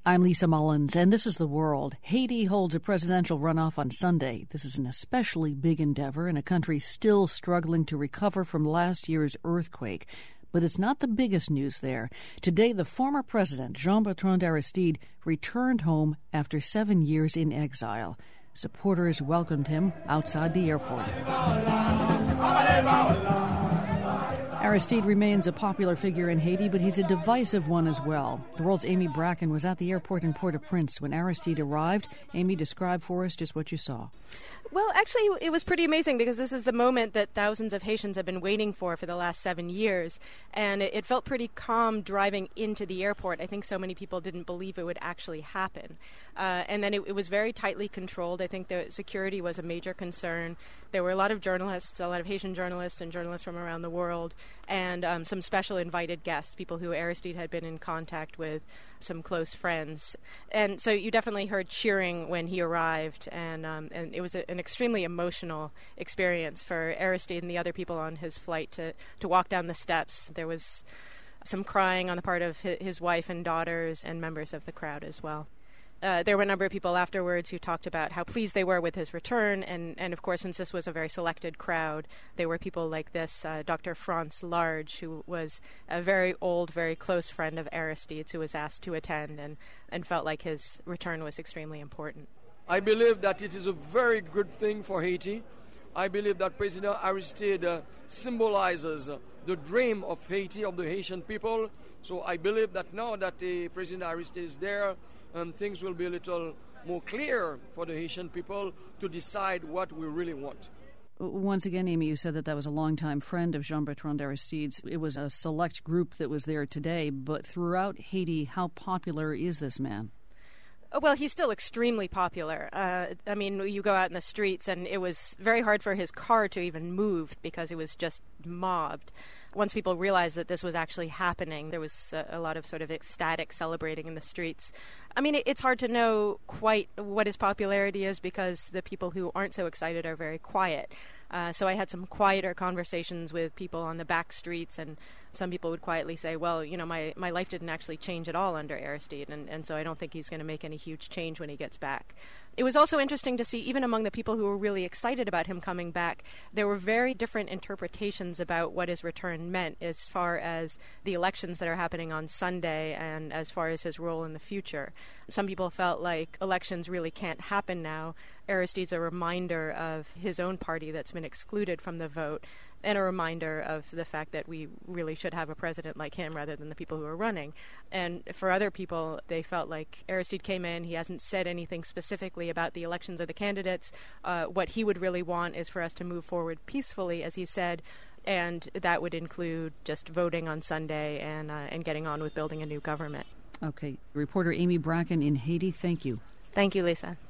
I'm Lisa Mullins, and this is The World. Haiti holds a presidential runoff on Sunday. This is an especially big endeavor in a country still struggling to recover from last year's earthquake. But it's not the biggest news there. Today, the former president, Jean-Bertrand Aristide, returned home after 7 years in exile. Supporters welcomed him outside the airport. Aristide remains a popular figure in Haiti, but he's a divisive one as well. The World's Amy Bracken was at the airport in Port-au-Prince when Aristide arrived. Amy, describe for us just what you saw. Well, actually, it was pretty amazing because this is the moment that thousands of Haitians have been waiting for the last 7 years. And it felt pretty calm driving into the airport. I think so many people didn't believe it would actually happen. And then it was very tightly controlled. I think the security was a major concern. There were a lot of journalists, a lot of Haitian journalists and journalists from around the world, and some special invited guests, people who Aristide had been in contact with, some close friends. And so you definitely heard cheering when he arrived, and it was an extremely emotional experience for Aristide and the other people on his flight to walk down the steps. There was some crying on the part of his wife and daughters and members of the crowd as well. There were a number of people afterwards who talked about how pleased they were with his return. And of course, since this was a very selected crowd, there were people like this, Dr. Franz Large, who was a very old, very close friend of Aristide's, who was asked to attend and felt like his return was extremely important. I believe that it is a very good thing for Haiti. I believe that President Aristide symbolizes the dream of Haiti, of the Haitian people. So I believe that now that President Aristide is there, things will be a little more clear for the Haitian people to decide what we really want. Once again, Amy, you said that was a longtime friend of Jean-Bertrand Aristide's. It was a select group that was there today, but throughout Haiti, how popular is this man? Well, he's still extremely popular. I mean, you go out in the streets, and it was very hard for his car to even move because it was just mobbed. Once people realized that this was actually happening, there was a lot of sort of ecstatic celebrating in the streets. I mean, it's hard to know quite what his popularity is because the people who aren't so excited are very quiet. So I had some quieter conversations with people on the back streets, and some people would quietly say, well, you know, my life didn't actually change at all under Aristide, and so I don't think he's going to make any huge change when he gets back. It was also interesting to see, even among the people who were really excited about him coming back, there were very different interpretations about what his return meant as far as the elections that are happening on Sunday and as far as his role in the future. Some people felt like elections really can't happen now. Aristide's a reminder of his own party that's been excluded from the vote, and a reminder of the fact that we really should have a president like him rather than the people who are running. And for other people, they felt like Aristide came in, he hasn't said anything specifically about the elections or the candidates. What he would really want is for us to move forward peacefully, as he said, and that would include just voting on Sunday and getting on with building a new government. Okay. Reporter Amy Bracken in Haiti, thank you. Thank you, Lisa.